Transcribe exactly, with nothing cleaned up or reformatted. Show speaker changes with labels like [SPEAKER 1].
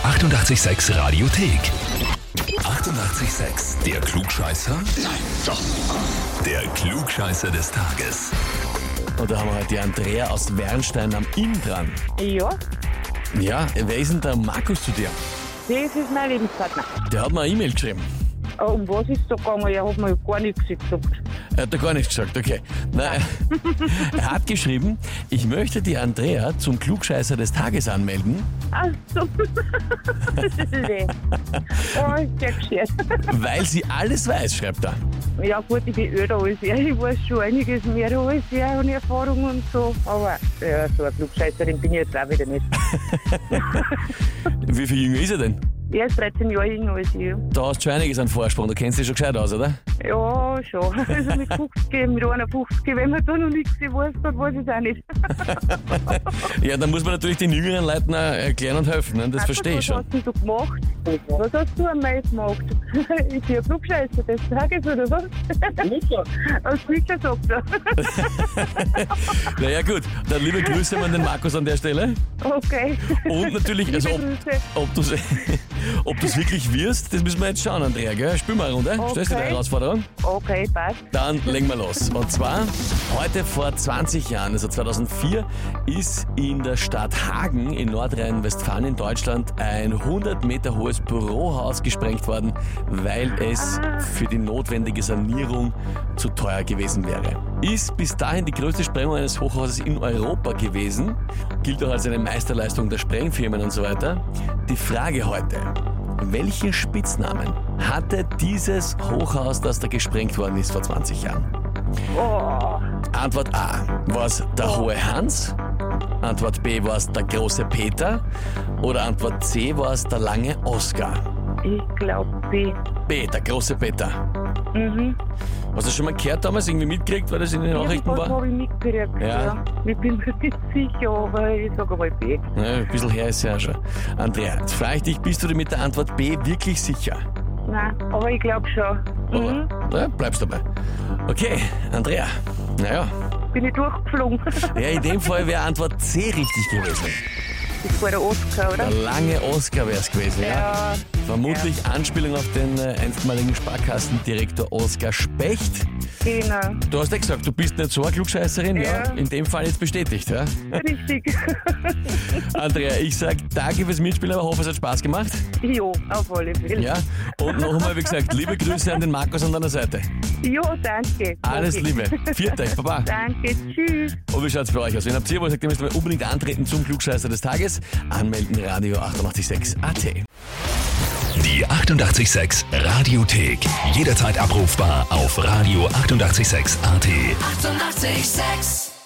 [SPEAKER 1] achtundachtzig Komma sechs Radiothek. achtundachtzig Komma sechs. Der Klugscheißer? Nein, doch. Der Klugscheißer des Tages.
[SPEAKER 2] Und da haben wir heute die Andrea aus Wernstein am Inn dran.
[SPEAKER 3] Ja,
[SPEAKER 2] Ja, wer ist denn der Markus zu dir?
[SPEAKER 3] das ist mein Lebenspartner.
[SPEAKER 2] Der hat mir eine E-Mail geschrieben.
[SPEAKER 3] Ah, um was ist es da gegangen? Er hat mir gar nichts gesagt.
[SPEAKER 2] Er hat da gar nichts gesagt, okay. Na, er, er hat geschrieben, ich möchte die Andrea zum Klugscheißer des Tages anmelden,
[SPEAKER 3] Ach so. Nee. Oh, ist sehr gescheit.
[SPEAKER 2] weil sie alles weiß, schreibt er.
[SPEAKER 3] Ja gut, ich bin älter als er. Ich weiß schon einiges mehr als er und Erfahrung und so. Aber ja, so eine Klugscheißerin bin ich jetzt auch wieder nicht.
[SPEAKER 2] Wie viel jünger ist er denn?
[SPEAKER 3] Er ist dreizehn Jahre jünger als ich.
[SPEAKER 2] Da hast du schon einiges an Vorsprung, du kennst dich schon gescheit aus, oder?
[SPEAKER 3] Ja, schon. Also mit fünfzig, mit einundfünfzig, wenn man da noch nichts weiß, dann weiß ich es auch nicht.
[SPEAKER 2] Ja, dann muss man natürlich den jüngeren Leuten auch erklären und helfen, ne? Das verstehe ich schon.
[SPEAKER 3] Was hast denn du gemacht? Was hast du einmal gemacht? Ich bin ein Klugscheißer des Tages, oder was? Sicher. Als Sicher sagt er.
[SPEAKER 2] Naja gut, dann liebe Grüße an den Markus an der Stelle.
[SPEAKER 3] Okay.
[SPEAKER 2] Und natürlich, also ob,
[SPEAKER 3] Liebe Grüße.
[SPEAKER 2] ob du es ob du's wirklich wirst, das müssen wir jetzt schauen, Andrea, gell? Spiel mal eine Runde,
[SPEAKER 3] Okay.
[SPEAKER 2] stellst du die Herausforderung?
[SPEAKER 3] Okay, passt.
[SPEAKER 2] Dann legen wir los. Und zwar, heute vor zwanzig Jahren, also zweitausendvier, ist in der Stadt Hagen in Nordrhein-Westfalen in Deutschland ein hundert Meter hohes Bürohaus gesprengt worden, weil es für die notwendige Sanierung zu teuer gewesen wäre. Ist bis dahin die größte Sprengung eines Hochhauses in Europa gewesen, gilt auch als eine Meisterleistung der Sprengfirmen und so weiter. Die Frage heute: Welchen Spitznamen hatte dieses Hochhaus, das da gesprengt worden ist vor zwanzig Jahren?
[SPEAKER 3] Oh,
[SPEAKER 2] Antwort A, war es der Hohe Hans? Antwort B, war es der Große Peter? Oder Antwort C, war es der Lange Oskar?
[SPEAKER 3] ich glaube, B.
[SPEAKER 2] B, der Große Peter.
[SPEAKER 3] Mhm.
[SPEAKER 2] Hast du das schon mal gehört damals, irgendwie mitgekriegt, weil das in den Nachrichten
[SPEAKER 3] Irgendwas
[SPEAKER 2] war?
[SPEAKER 3] habe ich mitgekriegt,
[SPEAKER 2] Ja.
[SPEAKER 3] ja. Ich bin mir nicht sicher, aber ich sage mal B.
[SPEAKER 2] Ja, ein bisschen her ist ja schon. Andrea, jetzt frage ich dich, bist du dir mit der Antwort B wirklich sicher?
[SPEAKER 3] Nein, aber ich glaube schon.
[SPEAKER 2] Oder?
[SPEAKER 3] Mhm.
[SPEAKER 2] Ja, bleibst dabei. Okay, Andrea, naja.
[SPEAKER 3] Bin ich durchgeflogen.
[SPEAKER 2] Ja, in dem Fall wäre Antwort C richtig gewesen.
[SPEAKER 3] Das war der Oscar, oder?
[SPEAKER 2] Der Lange Oskar wäre es gewesen, ja.
[SPEAKER 3] Ja.
[SPEAKER 2] Vermutlich Anspielung auf den äh, einstmaligen Sparkassendirektor Oskar Specht.
[SPEAKER 3] Genau.
[SPEAKER 2] Du hast ja gesagt, du bist nicht so eine Klugscheißerin, ja.
[SPEAKER 3] Ja.
[SPEAKER 2] In dem Fall jetzt bestätigt, ja.
[SPEAKER 3] Richtig.
[SPEAKER 2] Andrea, ich sag danke fürs Mitspielen, aber hoffe, es hat Spaß gemacht.
[SPEAKER 3] Jo, auf alle Fälle.
[SPEAKER 2] Ja. Und noch einmal, wie gesagt, liebe Grüße an den Markus an deiner Seite.
[SPEAKER 3] Jo, danke.
[SPEAKER 2] Alles
[SPEAKER 3] Okay.
[SPEAKER 2] Liebe. Viert euch, Baba.
[SPEAKER 3] Danke, tschüss.
[SPEAKER 2] Und wie schaut's bei euch aus? Wenn habt ihr was sagt, ihr müsst aber unbedingt antreten zum Klugscheißer des Tages. Anmelden, Radio achtundachtzig Komma sechs A T.
[SPEAKER 1] Die achtundachtzig Komma sechs Radiothek. Jederzeit abrufbar auf Radio achtundachtzig Komma sechs A T.
[SPEAKER 4] achtundachtzig Komma sechs